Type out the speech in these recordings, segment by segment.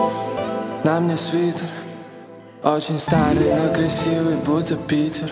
На мне свитер, очень старый, но красивый, будто Питер.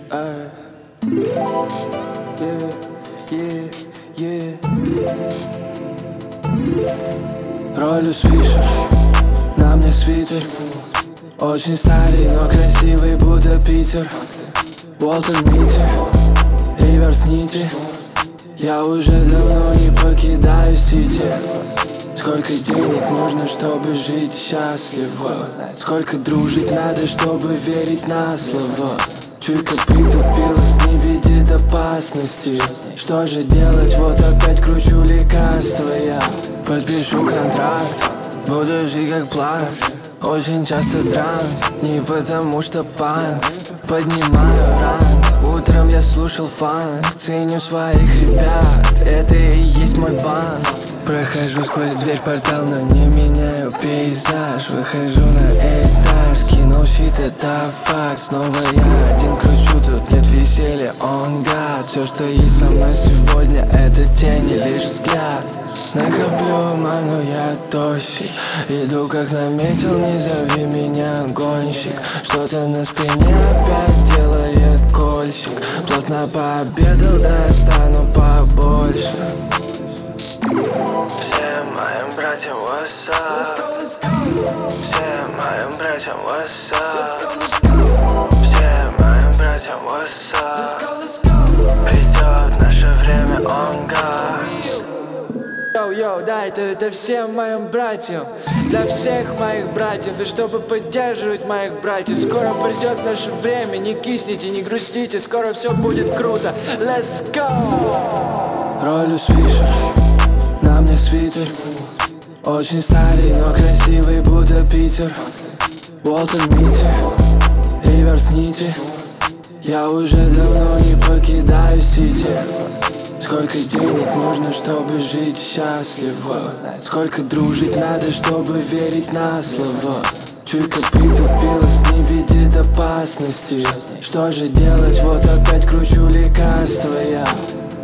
Роллюс Фишер, на мне свитер, очень старый, но красивый, будто Питер. Уолтер Митти, реверс нити. Я уже давно не покидаю Сити. Сколько денег нужно, чтобы жить счастливо? Сколько дружить надо, чтобы верить на слово? Чуйка притупилась, не видит опасности. Что же делать, вот опять кручу лекарства я. Подпишу контракт, буду жить как плащ. Очень часто дранк, не потому что панк. Поднимаю ранг, утром я слушал фанк. Ценю своих ребят, это и есть мой банк. Прохожу сквозь дверь портал, но не меняю пейзаж. Выхожу на этаж, кинул щит, это факт. Снова я один кручу, тут нет веселья, он гад. Все, что есть со мной сегодня, это тени, лишь взгляд. Накоплю ману, я тощий. Иду как наметил, не зови меня гонщик. Что-то на спине опять делает кольщик. Плотно пообедал, достану побольше. Всем моим братьям what's up? Всем моим братьям what's up? Всем моим братьям what's up? Придет наше время, он гад. Йоу, да, это всем моим братьям, для всех моих братьев. И чтобы поддерживать моих братьев, скоро придет наше время. Не кисните, не грустите, скоро все будет круто. Let's go! Роллюс Фишер, на мне свитер, очень старый, но красивый, будто Питер. Уолтер Митти, реверс нити. Я уже давно не покидаю Сити. Сколько денег нужно, чтобы жить счастливо? Сколько дружить надо, чтобы верить на слово? Чуйка притупилась, не видит опасности. Что же делать, вот опять кручу лекарства я.